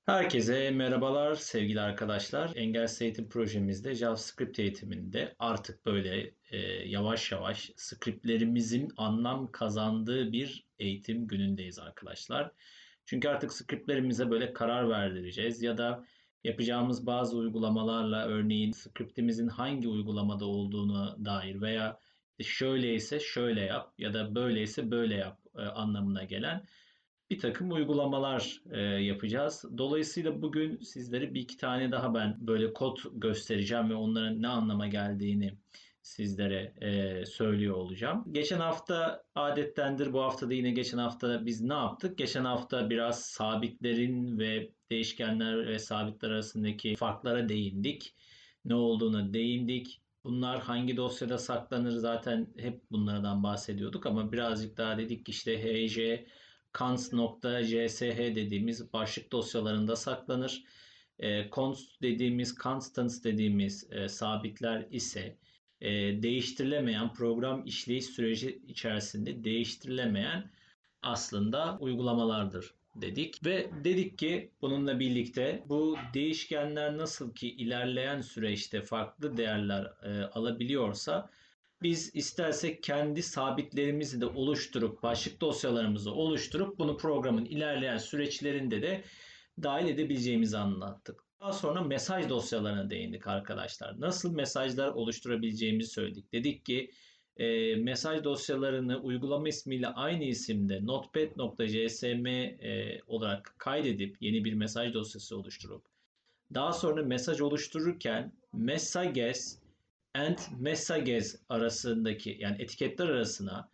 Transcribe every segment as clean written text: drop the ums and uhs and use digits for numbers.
Herkese merhabalar sevgili arkadaşlar. Engelsiz Eğitim projemizde JavaScript eğitiminde artık böyle yavaş yavaş scriptlerimizin anlam kazandığı bir eğitim günündeyiz arkadaşlar. Çünkü artık scriptlerimize böyle karar verdireceğiz ya da yapacağımız bazı uygulamalarla örneğin scriptimizin hangi uygulamada olduğuna dair veya şöyleyse şöyle yap ya da böyleyse böyle yap anlamına gelen bir takım uygulamalar yapacağız. Dolayısıyla bugün sizlere bir iki tane daha ben böyle kod göstereceğim ve onların ne anlama geldiğini sizlere söylüyor olacağım. Geçen hafta adettendir, bu hafta da yine geçen hafta biz ne yaptık? Geçen hafta biraz sabitlerin ve değişkenler ve sabitler arasındaki farklara değindik. Ne olduğuna değindik. Bunlar hangi dosyada saklanır, zaten hep bunlardan bahsediyorduk ama birazcık daha dedik ki işte hj const.jsh dediğimiz başlık dosyalarında saklanır. Const dediğimiz, constants dediğimiz sabitler ise değiştirilemeyen program işleyiş süreci içerisinde değiştirilemeyen aslında uygulamalardır dedik. Ve dedik ki bununla birlikte bu değişkenler nasıl ki ilerleyen süreçte farklı değerler alabiliyorsa biz istersek kendi sabitlerimizi de oluşturup başlık dosyalarımızı oluşturup bunu programın ilerleyen süreçlerinde de dahil edebileceğimizi anlattık. Daha sonra mesaj dosyalarına değindik arkadaşlar. Nasıl mesajlar oluşturabileceğimizi söyledik. Dedik ki mesaj dosyalarını uygulama ismiyle aynı isimde notepad.jsm olarak kaydedip yeni bir mesaj dosyası oluşturup daha sonra mesaj oluştururken messages and messages arasındaki yani etiketler arasına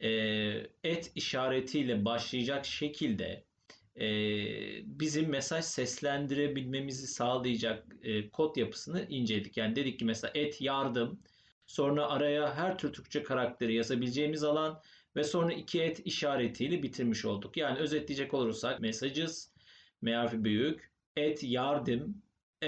et işaretiyle başlayacak şekilde bizim mesaj seslendirebilmemizi sağlayacak kod yapısını inceledik. Yani dedik ki mesela et yardım, sonra araya her tür Türkçe karakteri yazabileceğimiz alan ve sonra iki et işaretiyle bitirmiş olduk. Yani özetleyecek olursak messages, M harfi büyük, et yardım,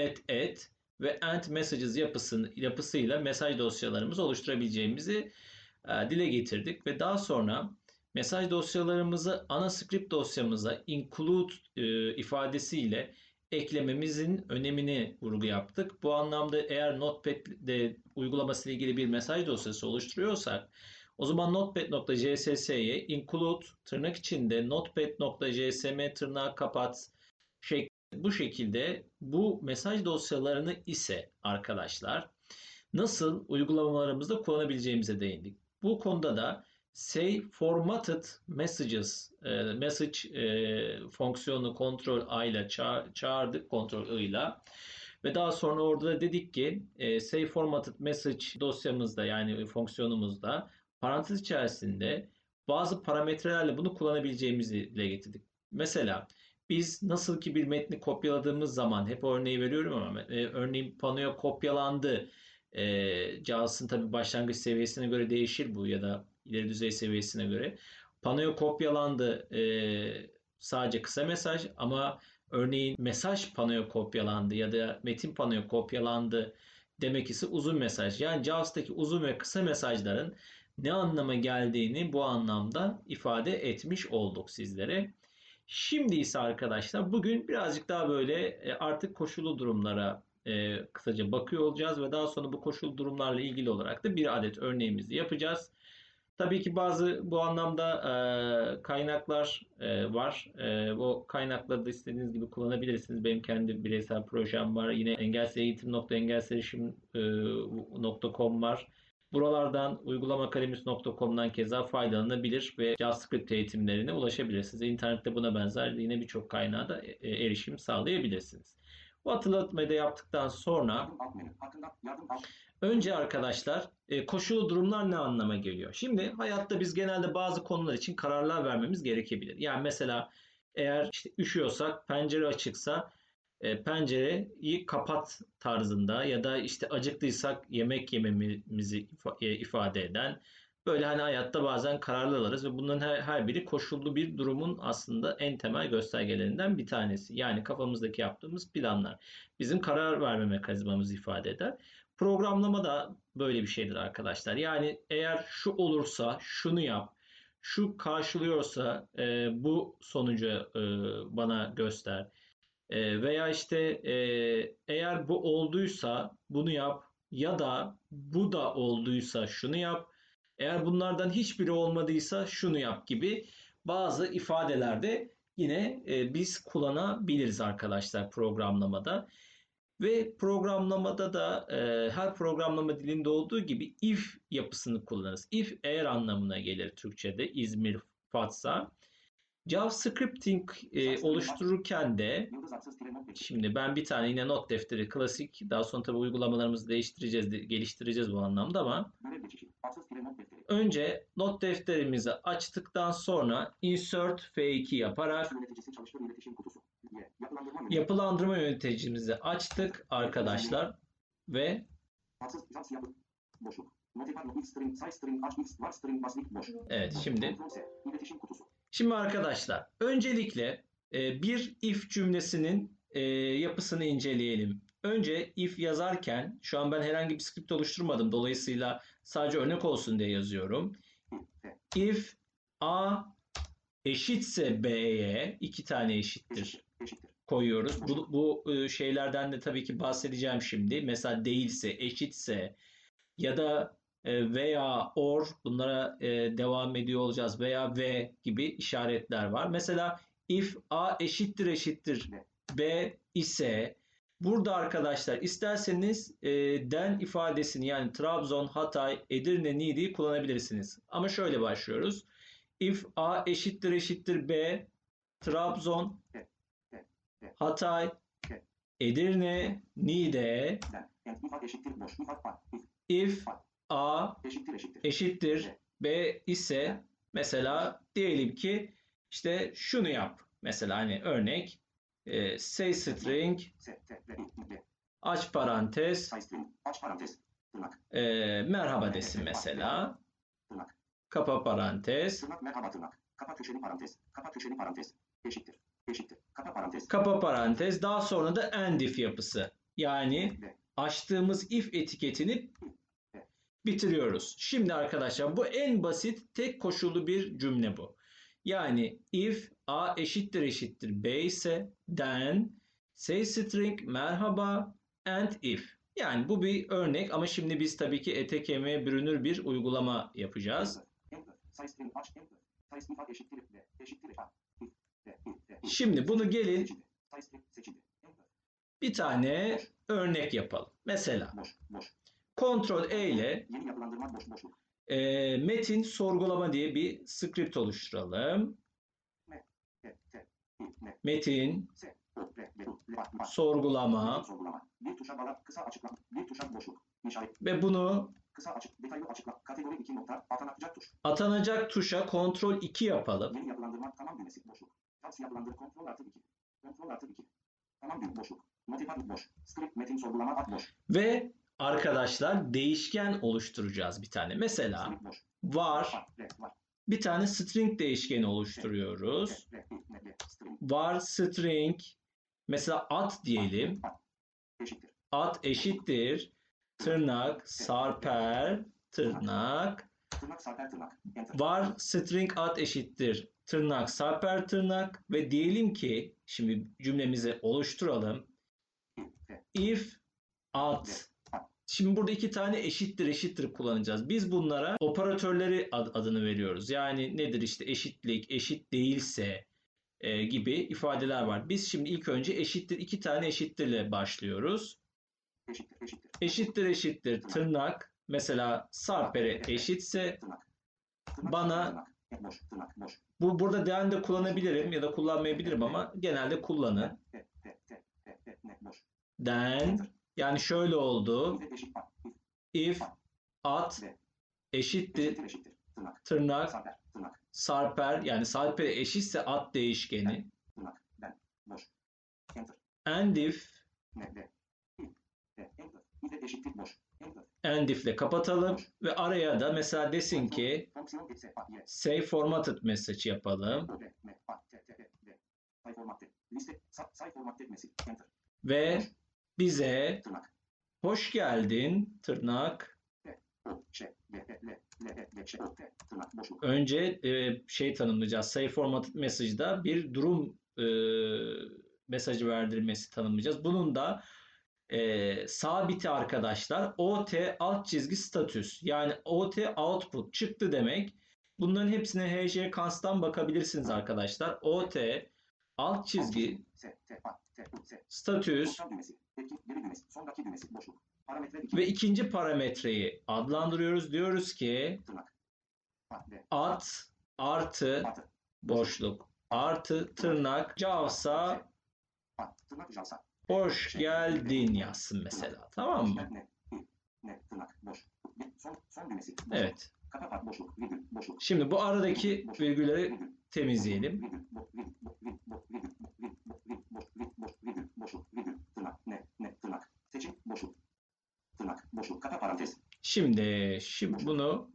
et ve and messages yapısıyla mesaj dosyalarımızı oluşturabileceğimizi dile getirdik ve daha sonra mesaj dosyalarımızı ana script dosyamıza include ifadesiyle eklememizin önemini vurgu yaptık. Bu anlamda eğer Notepad'de uygulaması ile ilgili bir mesaj dosyası oluşturuyorsak o zaman notepad.css'ye include tırnak içinde notepad.jsm tırnağı kapat bu şekilde bu mesaj dosyalarını ise arkadaşlar nasıl uygulamalarımızda kullanabileceğimize değindik. Bu konuda da say formatted messages message fonksiyonu kontrol A ile çağırdık, kontrol I ile ve daha sonra orada da dedik ki say formatted message dosyamızda yani fonksiyonumuzda parantez içerisinde bazı parametrelerle bunu kullanabileceğimizi dile getirdik. Mesela biz nasıl ki bir metni kopyaladığımız zaman hep örneği veriyorum ama örneğin panoya kopyalandı. JAWS'ın tabi başlangıç seviyesine göre değişir bu ya da ileri düzey seviyesine göre. Panoya kopyalandı sadece kısa mesaj ama örneğin mesaj panoya kopyalandı ya da metin panoya kopyalandı demek ise uzun mesaj. Yani JAWS'taki uzun ve kısa mesajların ne anlama geldiğini bu anlamda ifade etmiş olduk sizlere. Şimdi ise arkadaşlar bugün birazcık daha böyle artık koşullu durumlara kısaca bakıyor olacağız ve daha sonra bu koşullu durumlarla ilgili olarak da bir adet örneğimizi yapacağız. Tabii ki bazı bu anlamda kaynaklar var. Bu kaynakları da istediğiniz gibi kullanabilirsiniz. Benim kendi bireysel projem var. Yine engelsizleşim.engelserişim.com var. Buralardan uygulamaakademisi.com'dan keza faydalanabilir ve JavaScript eğitimlerine ulaşabilirsiniz. İnternette buna benzer yine birçok kaynağa da erişim sağlayabilirsiniz. Bu hatırlatmayı da yaptıktan sonra önce arkadaşlar koşullu durumlar ne anlama geliyor? Şimdi hayatta biz genelde bazı konular için kararlar vermemiz gerekebilir. Yani mesela eğer işte üşüyorsak, pencere açıksa pencereyi kapat tarzında ya da işte acıktıysak yemek yememizi ifade eden böyle hani hayatta bazen kararlar alırız ve bunların her biri koşullu bir durumun aslında en temel göstergelerinden bir tanesi. Yani kafamızdaki yaptığımız planlar bizim karar verme mekanizmamızı ifade eder. Programlama da böyle bir şeydir arkadaşlar. Yani eğer şu olursa şunu yap, şu karşılıyorsa bu sonucu bana göster. Veya işte eğer bu olduysa bunu yap ya da bu da olduysa şunu yap. Eğer bunlardan hiçbiri olmadıysa şunu yap gibi bazı ifadelerde yine biz kullanabiliriz arkadaşlar programlamada. Ve programlamada da her programlama dilinde olduğu gibi if yapısını kullanırız. If eğer anlamına gelir Türkçe'de İzmir Fatsa. JavaScripting oluştururken de şimdi ben bir tane yine not defteri klasik. Daha sonra tabii uygulamalarımızı değiştireceğiz, geliştireceğiz bu anlamda ama önce not defterimizi açtıktan sonra insert F2 yaparak yapılandırma yöneticimizi açtık arkadaşlar ve evet şimdi arkadaşlar öncelikle bir if cümlesinin yapısını inceleyelim. Önce if yazarken şu an ben herhangi bir script oluşturmadım. Dolayısıyla sadece örnek olsun diye yazıyorum. If A eşitse B'ye iki tane eşittir koyuyoruz. Bu şeylerden de tabii ki bahsedeceğim şimdi. Mesela değilse, eşitse ya da veya or bunlara devam ediyor olacağız veya ve gibi işaretler var. Mesela if A eşittir B ise burada arkadaşlar isterseniz den ifadesini yani Trabzon, Hatay, Edirne, Niğde'yi kullanabilirsiniz. Ama şöyle başlıyoruz. If A eşittir B, Trabzon, Hatay, Edirne, Niğde, if A eşittir B ise mesela diyelim ki işte şunu yap. Mesela hani örnek say string aç parantez merhaba desin mesela. Kapa parantez. Kapa parantez. Daha sonra da end if yapısı. Yani açtığımız if etiketini bitiriyoruz. Şimdi arkadaşlar bu en basit tek koşullu bir cümle bu. Yani if A eşittir B ise then say string merhaba and if. Yani bu bir örnek ama şimdi biz tabii ki ete kemiğe bürünür bir uygulama yapacağız. Şimdi bunu gelin bir tane örnek yapalım. Mesela Ctrl E ile metin sorgulama diye bir script oluşturalım. Metin sorgulama ve bunu atanacak tuşa Ctrl 2 yapalım. Ve arkadaşlar değişken oluşturacağız bir tane. Mesela var bir tane string değişkeni oluşturuyoruz. Var string mesela at diyelim. At eşittir tırnak sarper tırnak. Var string at eşittir tırnak sarper tırnak ve diyelim ki şimdi cümlemizi oluşturalım. If at. Şimdi burada iki tane eşittir kullanacağız. Biz bunlara operatörleri adını veriyoruz. Yani nedir işte eşitlik, eşit değilse gibi ifadeler var. Biz şimdi ilk önce eşittir iki tane eşittirle başlıyoruz. Eşittir tırnak. Mesela sarpere eşitse bana bu burada den de kullanabilirim ya da kullanmayabilirim ama genelde kullanın. Den yani şöyle oldu. If at eşittir tırnak sarper yani sarper eşitse at değişkeni. And if end if ile kapatalım ve araya da mesela desin ki say formatted message yapalım. Ve bize hoş geldin tırnak. Önce tanımlayacağız. Say formatted message'da bir durum mesajı verdirmesi tanımlayacağız. Bunun da sabiti arkadaşlar OT alt çizgi statüs. Yani OT output çıktı demek. Bunların hepsine HJ Kans'tan bakabilirsiniz arkadaşlar. OT alt çizgi statüs ve ikinci parametreyi adlandırıyoruz. Diyoruz ki at artı boşluk artı tırnak Javs'a hoş geldin yazsın mesela. Tamam mı? Evet. Şimdi bu aradaki virgülleri temizleyelim. Şimdi bunu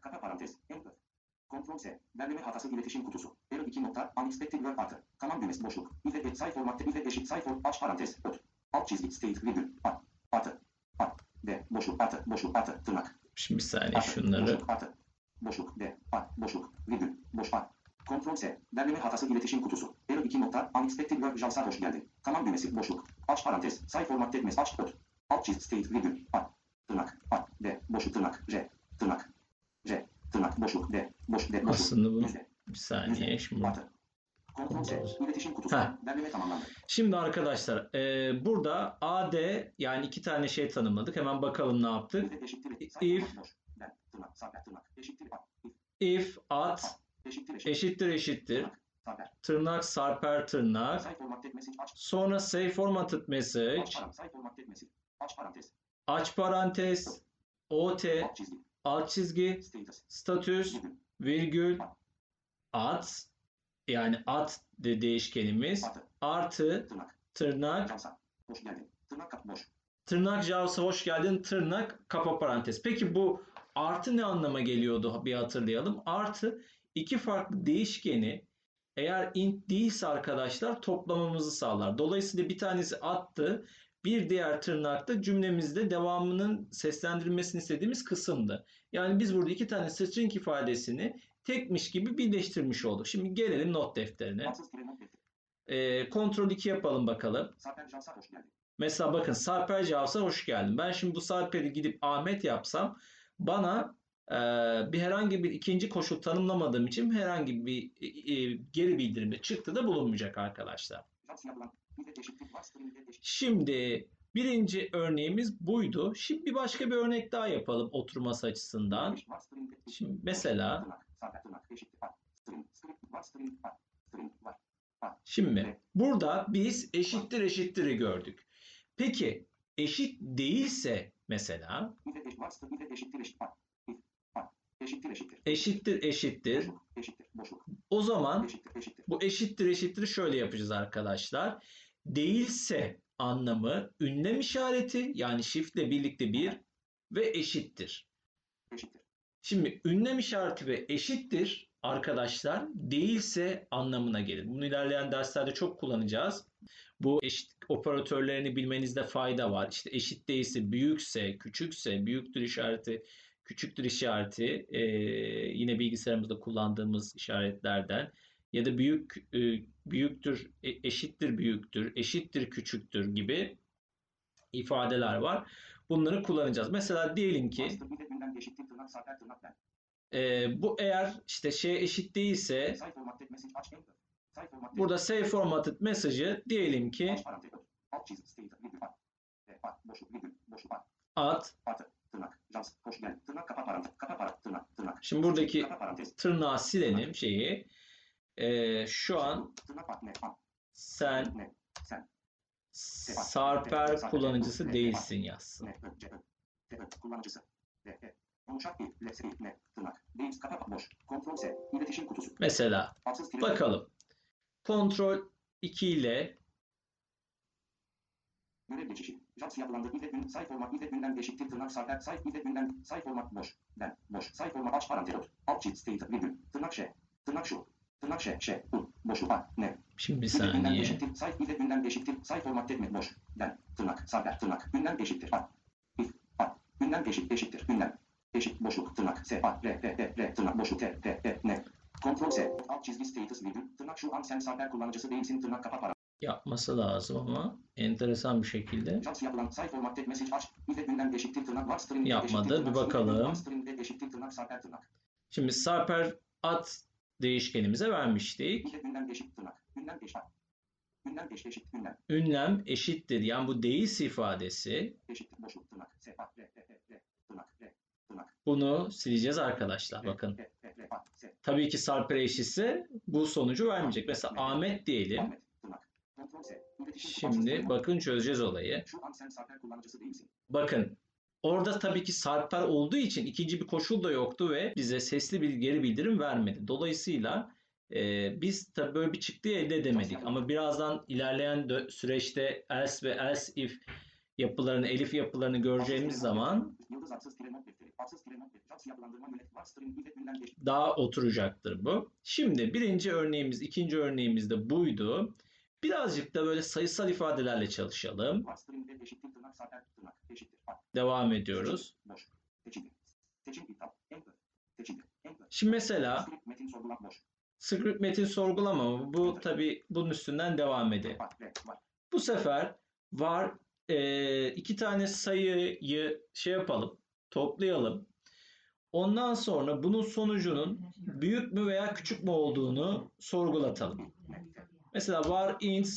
Ctrl S. Derleme hatası iletişim kutusu. Error 2 nokta. Unexpected word artı. Tamam düğmesi boşluk. If say formatte if eşit say for aç parantez. Ot. Alt çizgi state virgül. Artı. D. Boşluk artı. Boşluk artı. Tırnak. Şimdi bir saniye şunları. Boşluk artı. Boşluk. D. Boşluk. Virgül. Boş. Ctrl S. Derleme hatası iletişim kutusu. Error 2 nokta. Unexpected word Javs'a hoş geldin. Tamam düğmesi boşluk. Aç parantez. Say formatte aç. Ot. Alt çizgi state virgül. Tırnak. D. Boşluk tırnak. J. Tırnak. J. Tırnak boşluk D. Boş D. Boşluk. Aslında bu bir saniye şimdi. İletişim kutusu. Derleme tamamlandı. Şimdi arkadaşlar burada AD yani iki tane şey tanımladık. Hemen bakalım ne yaptık. If at eşittir tırnak sarper tırnak sonra say formatted message aç parantez OT alt çizgi statüs virgül at yani at de değişkenimiz artı tırnak tırnak Javs'a hoş geldin tırnak kapa parantez. Peki bu artı ne anlama geliyordu bir hatırlayalım. Artı iki farklı değişkeni eğer int değilse arkadaşlar toplamamızı sağlar. Dolayısıyla bir tanesi attı. Bir diğer tırnakta cümlemizde devamının seslendirilmesini istediğimiz kısımdı. Yani biz burada iki tane string ifadesini tekmiş gibi birleştirmiş olduk. Şimdi gelelim not defterine. Ctrl 2 yapalım bakalım. Mesela bakın Sarper Javs'a hoş geldin. Ben şimdi bu Sarper'i gidip Ahmet yapsam bana bir herhangi bir ikinci koşul tanımlamadığım için herhangi bir geri bildirimde çıktı da bulunmayacak arkadaşlar. Şimdi birinci örneğimiz buydu. Şimdi bir başka bir örnek daha yapalım oturması açısından. Şimdi mesela şimdi burada biz eşittir'i gördük. Peki eşit değilse mesela eşittir. O zaman bu eşittir'i şöyle yapacağız arkadaşlar. Değilse anlamı ünlem işareti yani shift ile birlikte bir ve eşittir. Şimdi ünlem işareti ve eşittir arkadaşlar değilse anlamına gelir. Bunu ilerleyen derslerde çok kullanacağız. Bu eşit operatörlerini bilmenizde fayda var. İşte eşit değilse, büyükse, küçükse, büyüktür işareti, küçüktür işareti yine bilgisayarımızda kullandığımız işaretlerden ya da büyüktür, eşittir büyüktür, eşittir küçüktür gibi ifadeler var. Bunları kullanacağız. Mesela diyelim ki bu eğer işte eşit değilse burada say formatted mesajı diyelim ki at şimdi buradaki tırnağı silelim şu an sen Sarper kullanıcısı değilsin yazsın. Mesela bakalım. Ctrl 2 ile görev geçişi. Javs yapılandı. Say format günden eşittir tırnak sarper say günden say format boş. Boş. Say format aç parantez. Alt çift state virgül. Tırnak şu. Boşluk ne? Şimdi bir saniye. Say günden eşittir say format etme boş. Tırnak sarper tırnak günden eşittir. Günden eşittir. Günden. Eşit boşluk tırnak s a r tırnak boşluk t ne. Ctrl S alt çizgi status virgül. Tırnak şu an sen sarper kullanıcısı değilsin tırnak kapa parantez. yapması lazım ama enteresan bir şekilde Jobs yapılan say formatted message aç. İle gündem eşittir tırnak var string yapmadı. Bir bakalım. string eşittir tırnak sarper tırnak. Şimdi sarper ad değişkenimize vermiştik. İle gündem eşit tırnak. Gündem eşit. Gündem eşit gündem. Ünlem eşittir. Yani bu değilse ifadesi. Eşittir boşluk tırnak. S a r tırnak tırnak. Bunu sileceğiz arkadaşlar. Bakın. Tabii ki sarper eşitse bu sonucu vermeyecek. Mesela Ahmet diyelim. Ahmet tırnak. Kontrol S. Şimdi bakın çözeceğiz olayı. Şu an sen sarper kullanıcısı değil misin? Bakın orada tabii ki sarper olduğu için ikinci bir koşul da yoktu ve bize sesli bir geri bildirim vermedi. Dolayısıyla biz tabii böyle bir çıktı elde edemedik. Ama birazdan ilerleyen süreçte else ve else if yapılarını, elif yapılarını göreceğimiz zaman Yıldız atsız tire not defteri. Atsız tire not defteri. Jobs yapılandırma yönet var string ile gündem eşit. daha oturacaktır bu. Şimdi birinci örneğimiz, ikinci örneğimiz de buydu. Birazcık da böyle sayısal ifadelerle çalışalım. Var string eşittir tırnak sarper tırnak eşittir. Devam ediyoruz. Boş. Seçildi. Seçim iptal. Enter. Seçildi. Enter. Şimdi mesela Script metin sorgulan boş. script metin sorgulama. Bu tabii bunun üstünden devam edelim. Var. Bu sefer var iki tane sayıyı şey yapalım, toplayalım. Ondan sonra bunun sonucunun büyük mü veya küçük mü olduğunu sorgulatalım. Mesela var int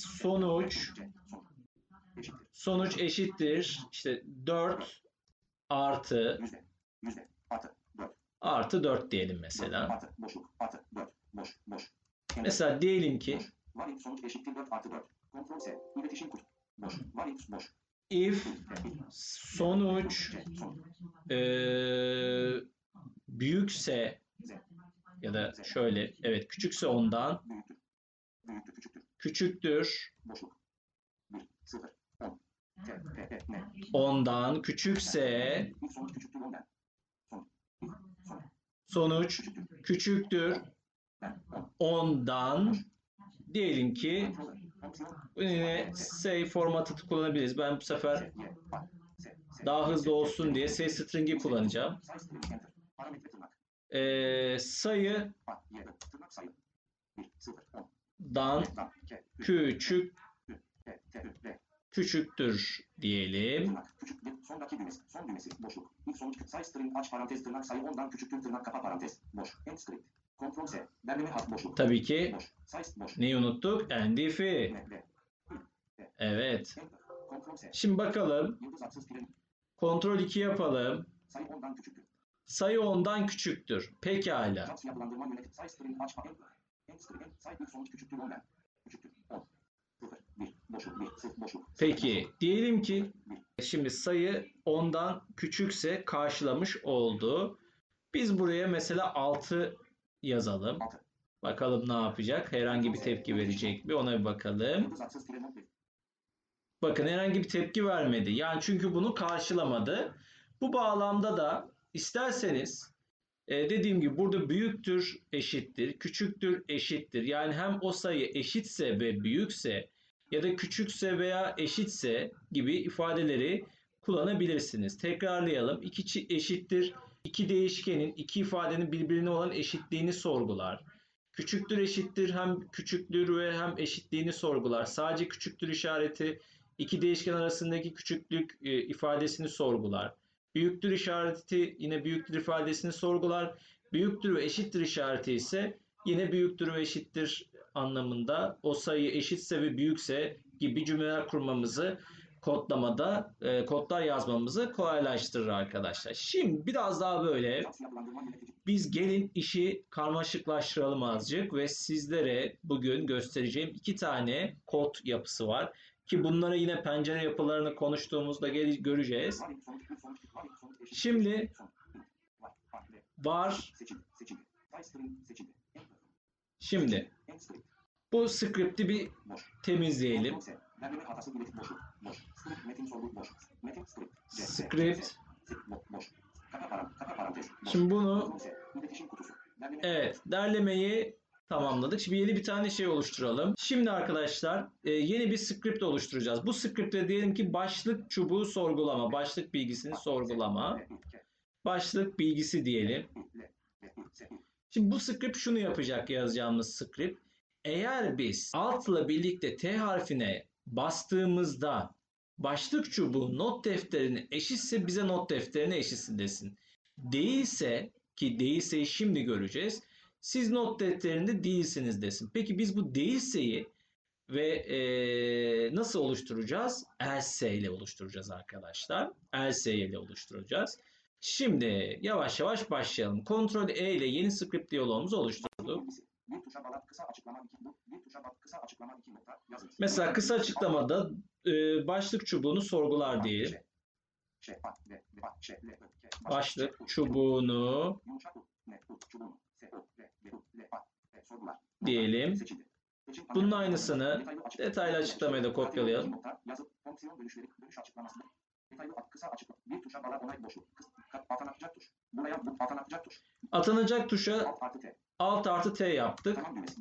sonuç eşittir işte 4 artı Yüzde. Artı. 4. artı 4 diyelim mesela. Artı. Boşluk. Artı. 4. Boş. Mesela diyelim ki Var int sonuç eşittir 4 artı 4. Kontrol S. İletişim kutu. Boş. Var int boş. if sonuç büyükse ya da şöyle evet küçükse ondan Büyüktür. küçüktür Boşluk. 1. 0. 10. N. ondan küçükse İlk sonuç küçüktür 10'dan. sonuç küçüktür ondan diyelim ki yine say formatı kullanabiliriz. Ben bu sefer daha hızlı olsun diye say string'i kullanacağım. Sayı dan küçüktür diyelim. Sondaki düğmesi. Son düğmesi. Boşluk. İlk sonuç say string aç parantez tırnak sayı 10'dan küçüktür tırnak kapa parantez. Boş. End script. Kontrol S. Derleme hat boşluk. Tabii ki Boş. Size boş. neyi unuttuk? And if'i. Evet. Kontrol S. Şimdi bakalım. Yıldız atsız tire. Kontrol 2 yapalım. Sayı 10'dan küçüktür. Sayı 10'dan küçüktür. Pekala. Jobs yapılandırma yönetim. Say string aç end script. Say ilk sonuç küçüktür 10'dan. Küçüktür. 10. 0. 1. Boşluk. 1. 0. Boşluk. Peki diyelim ki şimdi sayı 10'dan küçükse karşılamış oldu. Biz buraya mesela 6 yazalım. 6. Bakalım ne yapacak? Herhangi bir tepki verecek mi? Ona bir bakalım. Yıldız atsız tire not. Bakın herhangi bir tepki vermedi. Yani çünkü bunu karşılamadı. Bu bağlamda da isterseniz dediğim gibi burada büyüktür eşittir, küçüktür eşittir. Yani hem o sayı eşitse ve büyükse ya da küçükse veya eşitse gibi ifadeleri kullanabilirsiniz. Tekrarlayalım. İki eşittir. İki değişkenin, iki ifadenin birbirine olan eşitliğini sorgular. Küçüktür eşittir hem küçüklüğü ve hem eşitliğini sorgular. Sadece küçüktür işareti iki değişken arasındaki küçüklük ifadesini sorgular. Büyüktür işareti yine büyüktür ifadesini sorgular. Büyüktür ve eşittir işareti ise yine büyüktür ve eşittir anlamında o sayı eşitse ve büyükse gibi cümleler kurmamızı kodlamada kodlar yazmamızı kolaylaştırır arkadaşlar. Şimdi biraz daha böyle biz gelin işi karmaşıklaştıralım azıcık ve sizlere bugün göstereceğim iki tane kod yapısı var. Ki bunları yine pencere yapılarını konuştuğumuzda göreceğiz. Şimdi var. Şimdi bu script'i bir temizleyelim. Script. Şimdi bunu evet derlemeyi tamamladık. Şimdi yeni bir tane şey oluşturalım. Şimdi arkadaşlar yeni bir script oluşturacağız. Bu script'te diyelim ki başlık çubuğu sorgulama. Başlık bilgisini sorgulama. Başlık bilgisi diyelim. Şimdi bu script şunu yapacak yazacağımız script. Eğer biz altla birlikte T harfine bastığımızda başlık çubuğu not defterine eşitse bize not defterine eşitsin desin. Değilse, ki değilseyi şimdi göreceğiz, siz not defterinde değilsiniz desin. Peki biz bu değilseyi ve nasıl oluşturacağız? Else ile oluşturacağız arkadaşlar. Else ile oluşturacağız. Şimdi yavaş yavaş başlayalım. Ctrl E ile yeni script diyalogumuzu oluşturduk. Bir tuşa bağlat kısa açıklama 2 bir tuşa bağlat kısa açıklama 2 nokta yazınız. Mesela kısa açıklamada başlık çubuğunu sorgular diyelim. Başlık çubuğunu diyelim. Bunun aynısını detaylı açıklamaya da kopyalayalım. Atanacak tuşa Alt artı T yaptık.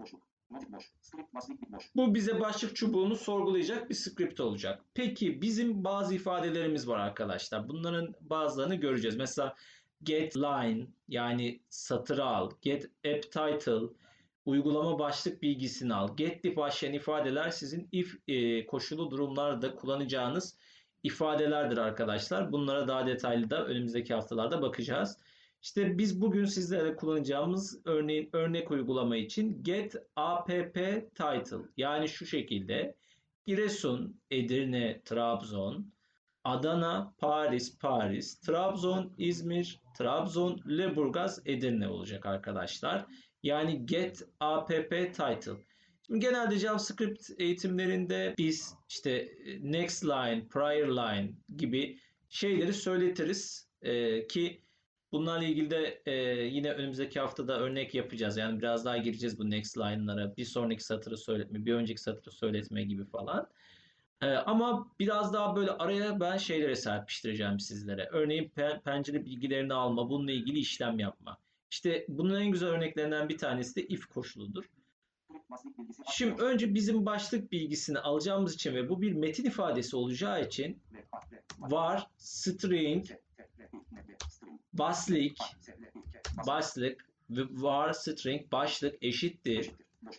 Bu bize başlık çubuğunu sorgulayacak bir script olacak. Peki bizim bazı ifadelerimiz var arkadaşlar. Bunların bazılarını göreceğiz. Mesela get line, yani satırı al. Get app title, uygulama başlık bilgisini al. Get diye başlayan ifadeler sizin if koşulu durumlarda kullanacağınız ifadelerdir arkadaşlar. Bunlara daha detaylı da önümüzdeki haftalarda bakacağız. İşte biz bugün sizlere kullanacağımız örnek uygulama için get app title, yani şu şekilde: Giresun, Edirne, Trabzon, Adana, Paris, Trabzon, İzmir, Trabzon, Lüleburgaz, Edirne olacak arkadaşlar. Yani get app title. Şimdi genelde JavaScript eğitimlerinde biz işte next line, prior line gibi şeyleri söyletiriz ki bunlarla ilgili de yine önümüzdeki haftada örnek yapacağız. Yani biraz daha gireceğiz bu next line'lara. Bir sonraki satırı söyletme, bir önceki satırı söyletme gibi falan. Ama biraz daha böyle araya ben şeylere serpiştireceğim sizlere. Örneğin pencere bilgilerini alma, bununla ilgili işlem yapma. İşte bunun en güzel örneklerinden bir tanesi de if koşuludur. Şimdi önce bizim başlık bilgisini alacağımız için ve bu bir metin ifadesi olacağı için var string başlık ve var string başlık eşittir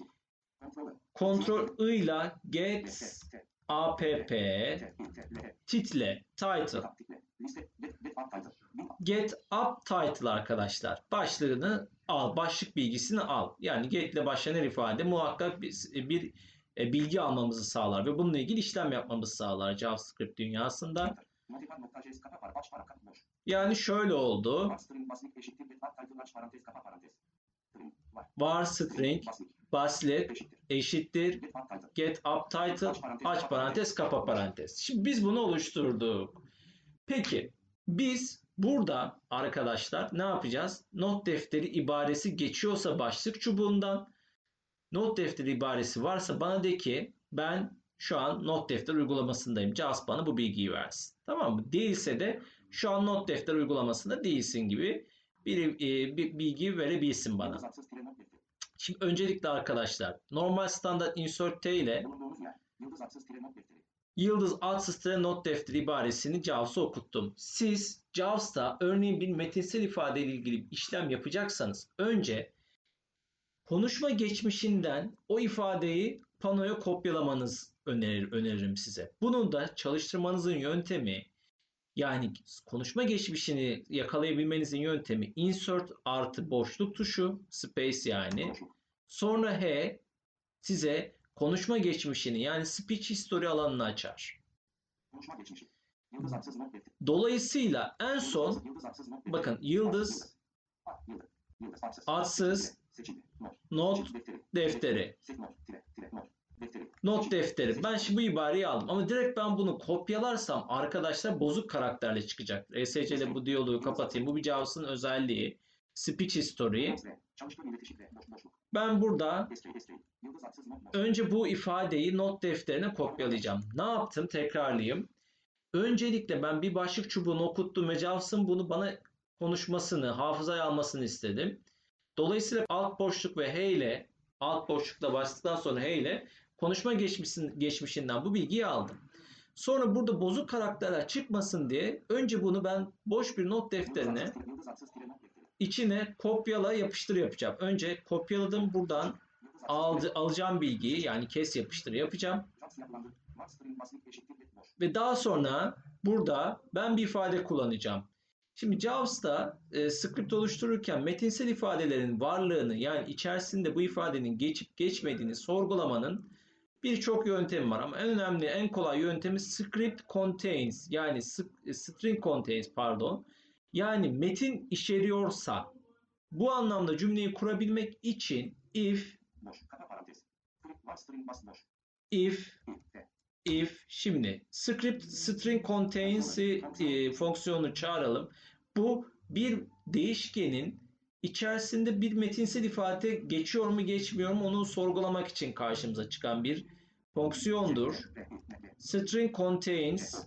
Ctrl I ile get app title. Get up title arkadaşlar. Başlığını al, başlık bilgisini al. Yani get ile başlayan her ifade muhakkak bir bilgi almamızı sağlar ve bununla ilgili işlem yapmamızı sağlar JavaScript dünyasında. Yani şöyle oldu. Var string başlık eşittir get up title aç parantez kapa parantez. Şimdi biz bunu oluşturduk. Peki biz burada arkadaşlar ne yapacağız? Not defteri ibaresi geçiyorsa başlık çubuğundan, not defteri ibaresi varsa bana de ki ben şu an not defter uygulamasındayım. JAWS bana bu bilgiyi versin. Tamam mı? Değilse de şu an not defter uygulamasında değilsin gibi bir bilgi verebilsin bana. Şimdi öncelikle arkadaşlar normal standart insert T ile yıldız atsız tire not defteri ibaresini JAWS'a okuttum. Siz JAWS'ta örneğin bir metinsel ifade ile ilgili bir işlem yapacaksanız önce konuşma geçmişinden o ifadeyi panoya kopyalamanız öneririm size. Bunun da çalıştırmanızın yöntemi, yani konuşma geçmişini yakalayabilmenizin yöntemi insert artı boşluk tuşu, space yani. Sonra H size konuşma geçmişini, yani speech history alanını açar. Dolayısıyla en son bakın yıldız atsız not defteri. Not defteri. Ben şimdi bu ibareyi aldım. Ama direkt ben bunu kopyalarsam arkadaşlar bozuk karakterle çıkacak. ESC ile bu diyaloğu kapatayım. Bu bir JAWS'ın özelliği. Speech history. Ben burada önce bu ifadeyi not defterine kopyalayacağım. Ne yaptım? Tekrarlayayım. Öncelikle ben bir başlık çubuğunu okuttum ve JAWS'ın bunu bana konuşmasını, hafızaya almasını istedim. Dolayısıyla alt boşluk ve H ile, alt boşlukla bastıktan sonra H ile konuşma geçmişinden bu bilgiyi aldım. Sonra burada bozuk karakterler çıkmasın diye önce bunu ben boş bir not defterine içine kopyala yapıştır yapacağım. Önce kopyaladım buradan alacağım bilgiyi yani kes yapıştır yapacağım. JAWS yapılandı. Max string basket eşittir boş. Ve daha sonra burada ben bir ifade kullanacağım. Şimdi JAWS'da script oluştururken metinsel ifadelerin varlığını yani içerisinde bu ifadenin geçip geçmediğini sorgulamanın birçok yöntemi var. Ama en önemli, en kolay yöntemi script contains yani string contains pardon. Yani metin içeriyorsa bu anlamda cümleyi kurabilmek için if Boş. Kapa parantez. Script var string bas boş. if If. if şimdi script string contains'i fonksiyonunu çağıralım. Bu bir değişkenin içerisinde bir metinsel ifade geçiyor mu geçmiyor mu onu sorgulamak için karşımıza çıkan bir fonksiyondur. String contains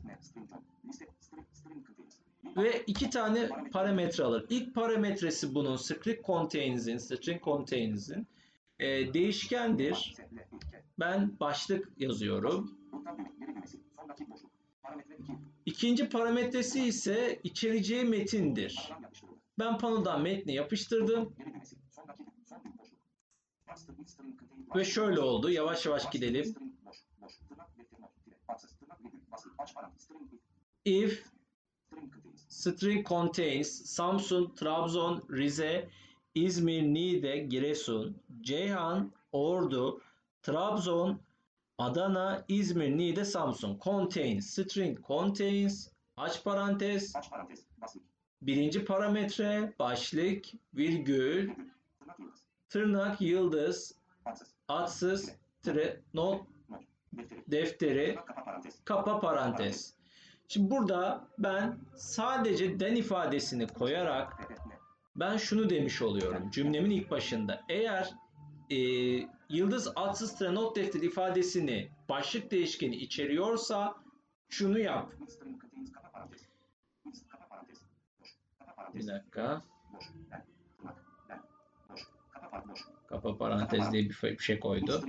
ve iki tane parametre alır. İlk parametresi bunun string contains'in değişkendir. Ben başlık yazıyorum. İkinci parametresi ise içereceği metindir. Ben panodan metni yapıştırdım. Ve şöyle oldu. Yavaş yavaş gidelim. If string contains Samsun, Trabzon, Rize, İzmir, Niğde, Giresun, Ceyhan, Ordu, Trabzon, Adana, İzmir, Niğde, Samsun. Contains, string contains, aç parantez, birinci parametre, başlık, virgül, tırnak, yıldız, atsız, not, defteri, kapa parantez. Şimdi burada ben sadece den ifadesini koyarak ben şunu demiş oluyorum cümlemin ilk başında. Eğer yıldız atsız not defteri ifadesini başlık değişkeni içeriyorsa şunu yap. Bir dakika. Kapa parantez diye bir şey koydu.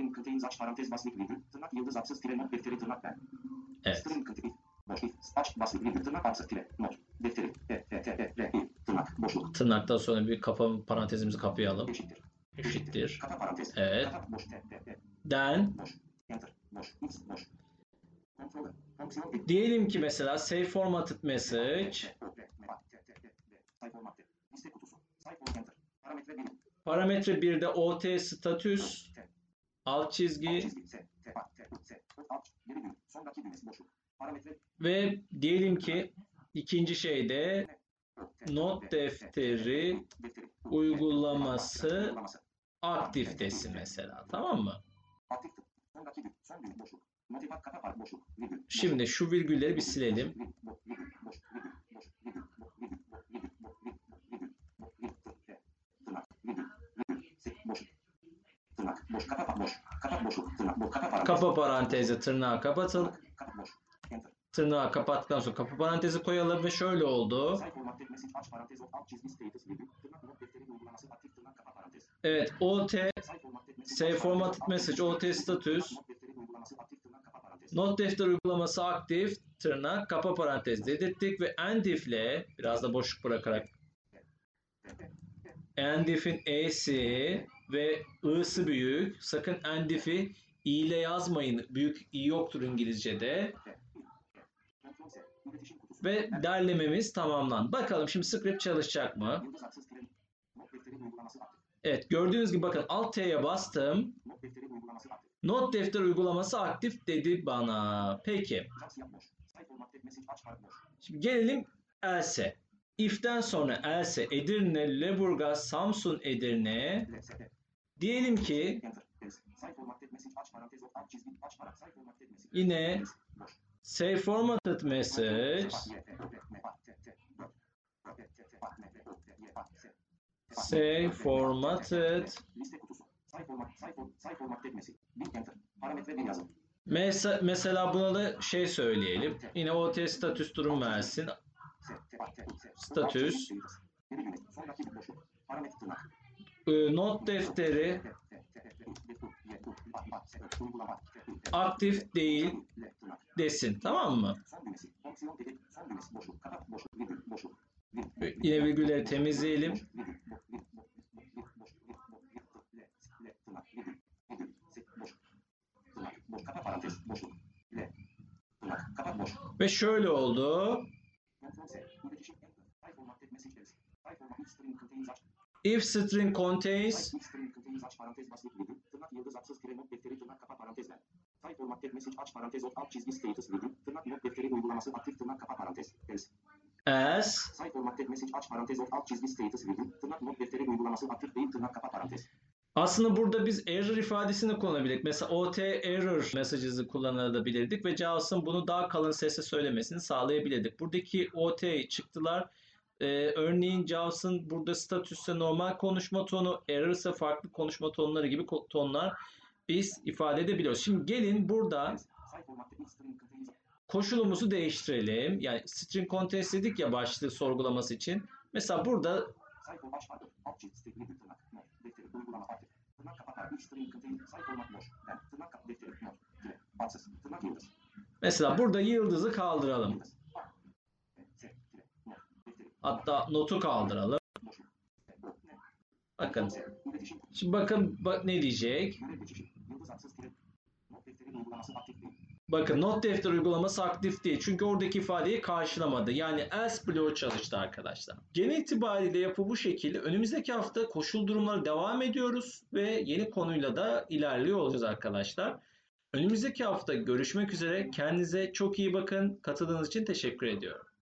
Evet. Tırnaktan sonra bir kapa parantezimizi kapayalım. Eşittir. Evet. Den. Diyelim ki mesela save formatted message. Parametre 1'de OT status alt çizgi ve diyelim ki ikinci şeyde not defteri uygulaması aktif desin mesela. Tamam mı? Şimdi şu virgülleri bir silelim. Kapa parantezi tırnağı kapatın. Tırnağı kapattıktan sonra kapa parantezi koyalım ve şöyle oldu. Evet, OT save formatted message OT status not defter uygulaması aktif tırnak kapa parantez dedirttik ve end if'le biraz da boşluk bırakarak end if'in e'si ve i'si büyük. Sakın end if'i i ile yazmayın. Büyük i yoktur İngilizce'de. Ve derlememiz tamamlandı. Bakalım şimdi script çalışacak mı? Evet, gördüğünüz gibi bakın alt T'ye bastım. Not defter uygulaması aktif dedi bana. Peki. Şimdi gelelim else. If'ten sonra else Edirne, Lüleburgaz, Samsun, Edirne. Diyelim ki yine save formatted message save formatted mesela buna da şey söyleyelim. Yine OT status durum versin. Status not defteri aktif değil desin. Tamam mı? Yine virgülleri temizleyelim. Ve şöyle oldu. Ctrl S. İletişim enter. Say formatted messages. Say format if string contains aç. If string contains Say if string contains aç parantez basit virgül. Tırnak yıldız atsız tire not defteri tırnak kapa parantezler. Say formatted message aç parantez alt çizgi status virgül. Tırnak not defteri uygulaması aktif tırnak kapa parantez. Else. as. Say formatted message aç parantez alt çizgi status virgül. Tırnak not defteri uygulaması aktif değil tırnak kapa parantez. Aslında burada biz error ifadesini kullanabilirdik. Mesela OT error mesajımızı kullanabilirdik ve JAWS'ın bunu daha kalın sesle söylemesini sağlayabilirdik. Buradaki OT çıktılar. Örneğin JAWS'ın burada statüste normal konuşma tonu, error ise farklı konuşma tonları gibi tonlar biz ifade edebiliyoruz. Şimdi gelin burada Say formatted if string contains koşulumuzu değiştirelim. Yani string context dedik ya başlığı sorgulaması için. Mesela burada say for aç parantez alt çizgi status virgül tırnak not defteri uygulama aktif. Tırnak kapa parantez if string contains say format boş. Ben tırnak kapa defteri not tire atsız tırnak yıldız. mesela burada yıldızı kaldıralım. Yıldız. S tire not defteri. Hatta notu kaldıralım. Boşluk. O ne? Bakın. İletişim. Şimdi bakın ne diyecek? Görev geçişi. Yıldız atsız tire. Not defteri uygulaması aktif değil. Bakın not defter uygulaması aktif değil. Çünkü oradaki ifadeyi karşılamadı. Yani else bloğu çalıştı arkadaşlar. Genel itibariyle yapı bu şekilde. Önümüzdeki hafta koşul durumları devam ediyoruz ve yeni konuyla da ilerliyor olacağız arkadaşlar. Önümüzdeki hafta görüşmek üzere. Kendinize çok iyi bakın. Katıldığınız için teşekkür ediyorum.